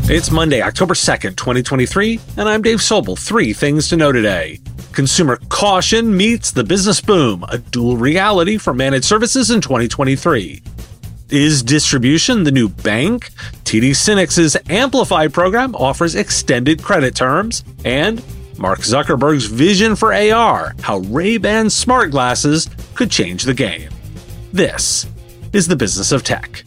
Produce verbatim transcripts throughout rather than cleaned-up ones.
It's Monday, October second, twenty twenty-three, and I'm Dave Sobel. Three things to know today. Consumer caution meets the business boom, a dual reality for managed services in twenty twenty-three. Is distribution the new bank? T D SYNNEX's Amplify program offers extended credit terms. And Mark Zuckerberg's vision for A R, how Ray-Ban smart glasses could change the game. This is the business of tech.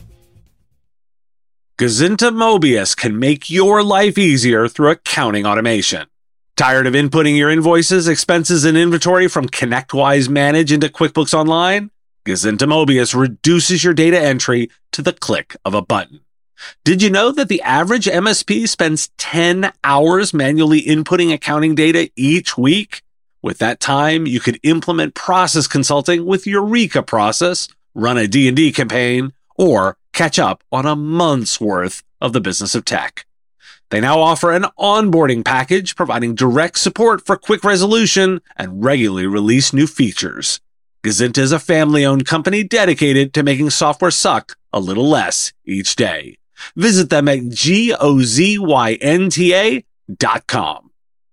Gazinta Mobius can make your life easier through accounting automation. Tired of inputting your invoices, expenses, and inventory from ConnectWise Manage into QuickBooks Online? Gazinta Mobius reduces your data entry to the click of a button. Did you know that the average M S P spends ten hours manually inputting accounting data each week? With that time, you could implement process consulting with Eureka Process, run a D and D campaign, or catch up on a month's worth of the business of tech. They now offer an onboarding package providing direct support for quick resolution and regularly release new features. Gazinta is a family-owned company dedicated to making software suck a little less each day. Visit them at G O Z Y N T A dot com.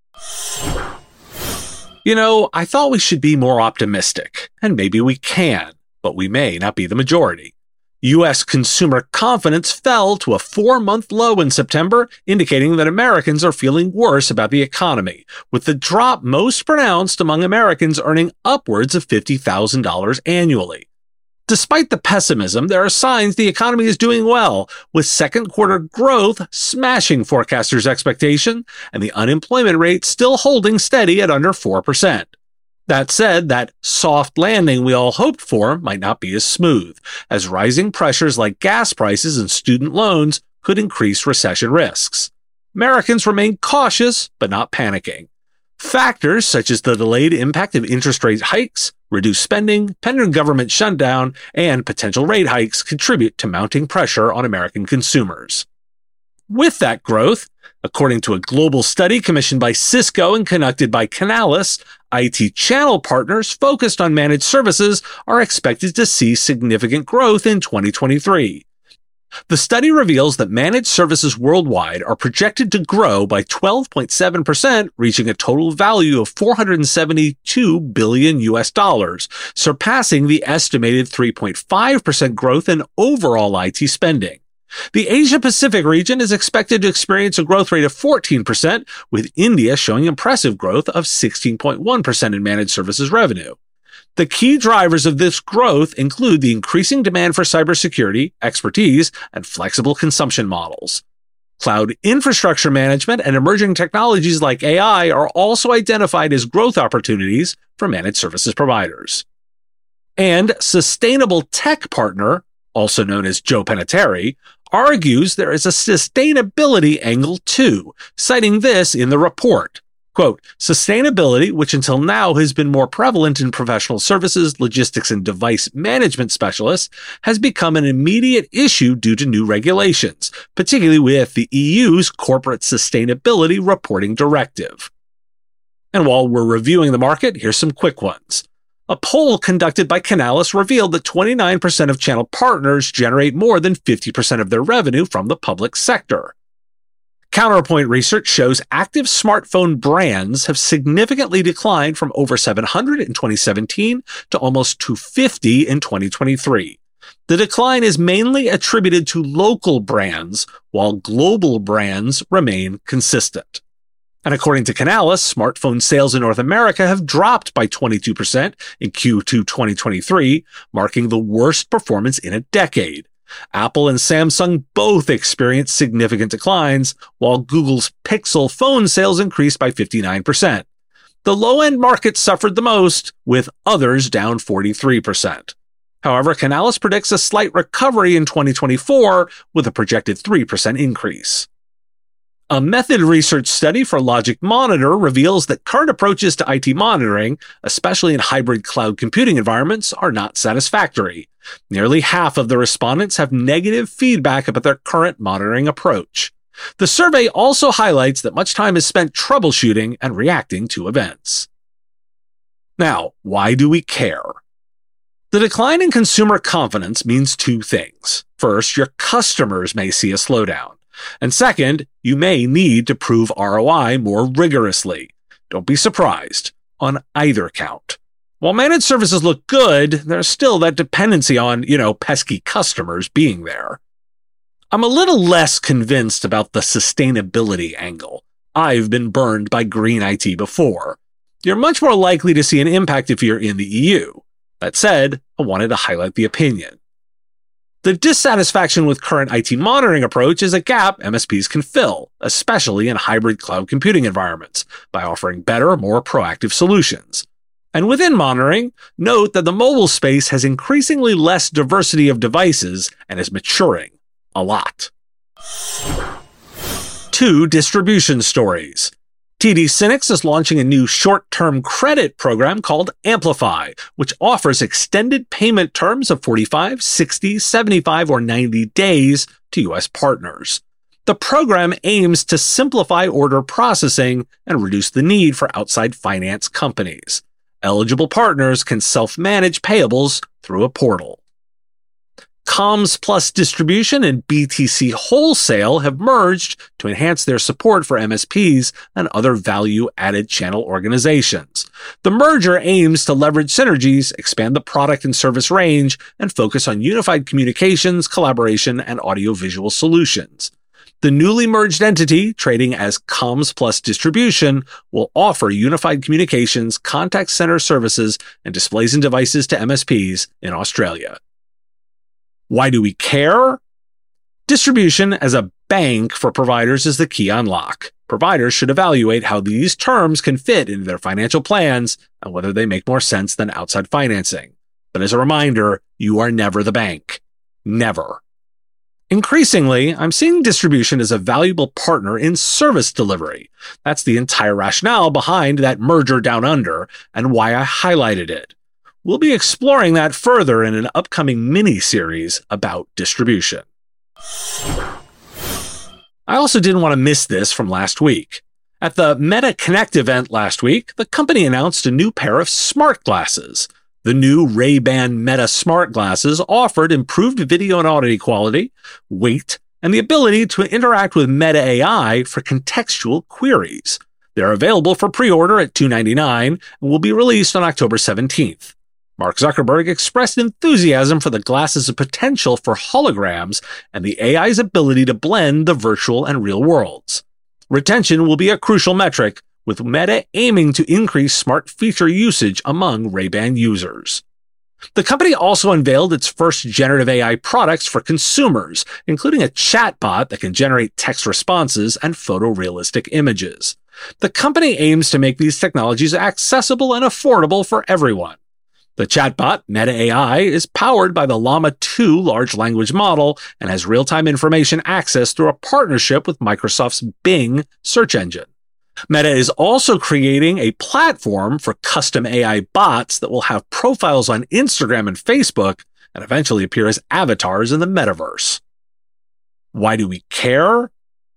You know, I thought we should be more optimistic, and maybe we can, but we may not be the majority. U S consumer confidence fell to a four-month low in September, indicating that Americans are feeling worse about the economy, with the drop most pronounced among Americans earning upwards of fifty thousand dollars annually. Despite the pessimism, there are signs the economy is doing well, with second quarter growth smashing forecasters' expectation and the unemployment rate still holding steady at under four percent. That said, that soft landing we all hoped for might not be as smooth, as rising pressures like gas prices and student loans could increase recession risks. Americans remain cautious, but not panicking. Factors such as the delayed impact of interest rate hikes, reduced spending, pending government shutdown, and potential rate hikes contribute to mounting pressure on American consumers. With that growth, according to a global study commissioned by Cisco and conducted by Canalys, I T channel partners focused on managed services are expected to see significant growth in twenty twenty-three. The study reveals that managed services worldwide are projected to grow by twelve point seven percent, reaching a total value of four hundred seventy-two billion U S dollars, surpassing the estimated three point five percent growth in overall I T spending. The Asia-Pacific region is expected to experience a growth rate of fourteen percent, with India showing impressive growth of sixteen point one percent in managed services revenue. The key drivers of this growth include the increasing demand for cybersecurity, expertise, and flexible consumption models. Cloud infrastructure management and emerging technologies like A I are also identified as growth opportunities for managed services providers. And Sustainable Tech Partner, also known as Joe Panettiere, argues there is a sustainability angle too, citing this in the report. Quote, sustainability, which until now has been more prevalent in professional services, logistics, and device management specialists, has become an immediate issue due to new regulations, particularly with the E U's Corporate Sustainability Reporting Directive. And while we're reviewing the market, here's some quick ones. A poll conducted by Canalys revealed that twenty-nine percent of channel partners generate more than fifty percent of their revenue from the public sector. Counterpoint research shows active smartphone brands have significantly declined from over seven hundred in twenty seventeen to almost two hundred fifty in twenty twenty-three. The decline is mainly attributed to local brands, while global brands remain consistent. And according to Canalys, smartphone sales in North America have dropped by twenty-two percent in Q two twenty twenty-three, marking the worst performance in a decade. Apple and Samsung both experienced significant declines, while Google's Pixel phone sales increased by fifty-nine percent. The low-end market suffered the most, with others down forty-three percent. However, Canalys predicts a slight recovery in twenty twenty-four, with a projected three percent increase. A Method research study for Logic Monitor reveals that current approaches to I T monitoring, especially in hybrid cloud computing environments, are not satisfactory. Nearly half of the respondents have negative feedback about their current monitoring approach. The survey also highlights that much time is spent troubleshooting and reacting to events. Now, why do we care? The decline in consumer confidence means two things. First, your customers may see a slowdown. And second, you may need to prove R O I more rigorously. Don't be surprised on either count. While managed services look good, there's still that dependency on, you know, pesky customers being there. I'm a little less convinced about the sustainability angle. I've been burned by green I T before. You're much more likely to see an impact if you're in the E U. That said, I wanted to highlight the opinion. The dissatisfaction with current I T monitoring approach is a gap M S Ps can fill, especially in hybrid cloud computing environments, by offering better, more proactive solutions. And within monitoring, note that the mobile space has increasingly less diversity of devices and is maturing a lot. Two distribution stories. T D SYNNEX is launching a new short-term credit program called Amplify, which offers extended payment terms of forty-five, sixty, seventy-five, or ninety days to U S partners. The program aims to simplify order processing and reduce the need for outside finance companies. Eligible partners can self-manage payables through a portal. Comms Plus Distribution and B T C Wholesale have merged to enhance their support for M S Ps and other value-added channel organizations. The merger aims to leverage synergies, expand the product and service range, and focus on unified communications, collaboration, and audiovisual solutions. The newly merged entity, trading as Comms Plus Distribution, will offer unified communications, contact center services, and displays and devices to M S Ps in Australia. Why do we care? Distribution as a bank for providers is the key unlock. Providers should evaluate how these terms can fit into their financial plans and whether they make more sense than outside financing. But as a reminder, you are never the bank. Never. Increasingly, I'm seeing distribution as a valuable partner in service delivery. That's the entire rationale behind that merger down under and why I highlighted it. We'll be exploring that further in an upcoming mini-series about distribution. I also didn't want to miss this from last week. At the Meta Connect event last week, the company announced a new pair of smart glasses. The new Ray-Ban Meta smart glasses offered improved video and audio quality, weight, and the ability to interact with Meta A I for contextual queries. They're available for pre-order at two hundred ninety-nine dollars and will be released on October seventeenth. Mark Zuckerberg expressed enthusiasm for the glasses' potential for holograms and the A I's ability to blend the virtual and real worlds. Retention will be a crucial metric, with Meta aiming to increase smart feature usage among Ray-Ban users. The company also unveiled its first generative A I products for consumers, including a chatbot that can generate text responses and photorealistic images. The company aims to make these technologies accessible and affordable for everyone. The chatbot, Meta A I, is powered by the Llama two large language model and has real-time information access through a partnership with Microsoft's Bing search engine. Meta is also creating a platform for custom A I bots that will have profiles on Instagram and Facebook and eventually appear as avatars in the metaverse. Why do we care?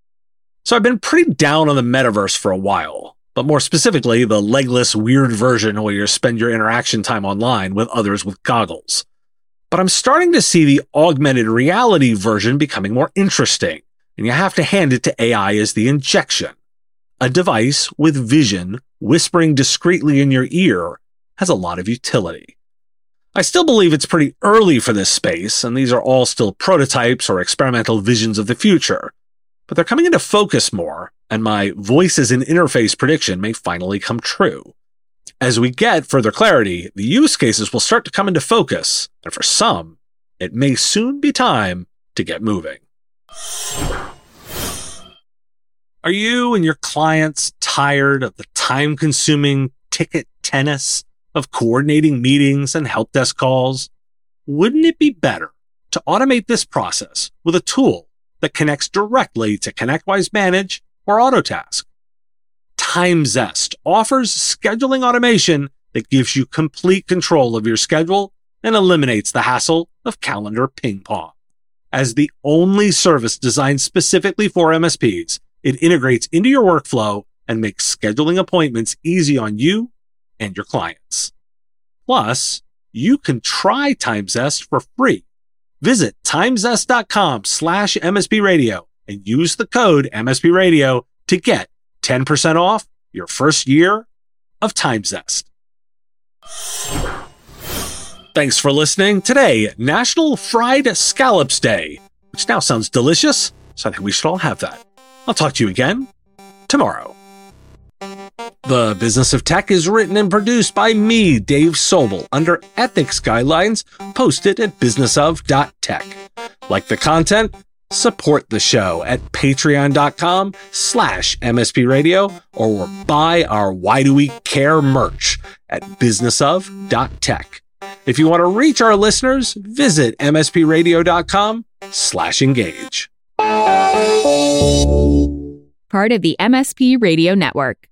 So I've been pretty down on the metaverse for a while. But more specifically, the legless, weird version where you spend your interaction time online with others with goggles. But I'm starting to see the augmented reality version becoming more interesting, and you have to hand it to A I as the injection. A device with vision, whispering discreetly in your ear, has a lot of utility. I still believe it's pretty early for this space, and these are all still prototypes or experimental visions of the future. But they're coming into focus more, and my voice as an interface prediction may finally come true. As we get further clarity, the use cases will start to come into focus, and for some, it may soon be time to get moving. Are you and your clients tired of the time-consuming ticket tennis of coordinating meetings and help desk calls? Wouldn't it be better to automate this process with a tool that connects directly to ConnectWise Manage or Autotask? TimeZest offers scheduling automation that gives you complete control of your schedule and eliminates the hassle of calendar ping pong. As the only service designed specifically for M S Ps, it integrates into your workflow and makes scheduling appointments easy on you and your clients. Plus, you can try TimeZest for free. Visit timezest.com slash MSP radio and use the code M S P Radio to get ten percent off your first year of Time Zest. Thanks for listening. Today, National Fried Scallops Day, which now sounds delicious, so I think we should all have that. I'll talk to you again tomorrow. The Business of Tech is written and produced by me, Dave Sobel, under ethics guidelines posted at business of dot tech. Like the content? Support the show at patreon.com slash MSP Radio or buy our Why Do We Care merch at business of dot tech. If you want to reach our listeners, visit mspradio.com slash engage. Part of the M S P Radio Network.